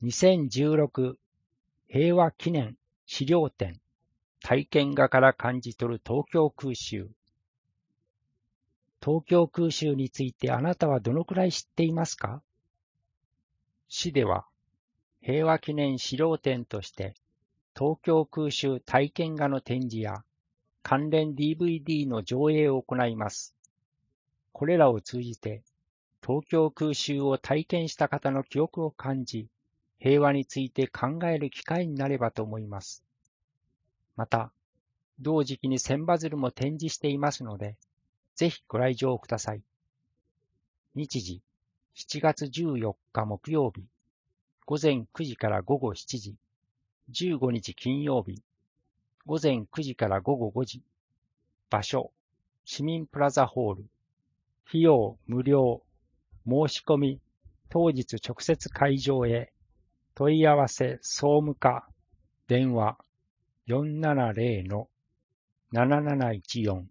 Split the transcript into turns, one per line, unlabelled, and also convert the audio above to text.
2016平和記念資料展体験画から感じ取る東京空襲。東京空襲についてあなたはどのくらい知っていますか？市では平和記念資料展として東京空襲体験画の展示や関連 DVD の上映を行います。これらを通じて東京空襲を体験した方の記憶を感じ、平和について考える機会になればと思います。また、同時期に千羽鶴も展示していますので、ぜひご来場ください。日時、7月14日木曜日、午前9時から午後7時、15日金曜日、午前9時から午後5時、場所、市民プラザホール、費用無料、申し込み、当日直接会場へ、問い合わせ総務課、電話 470-7714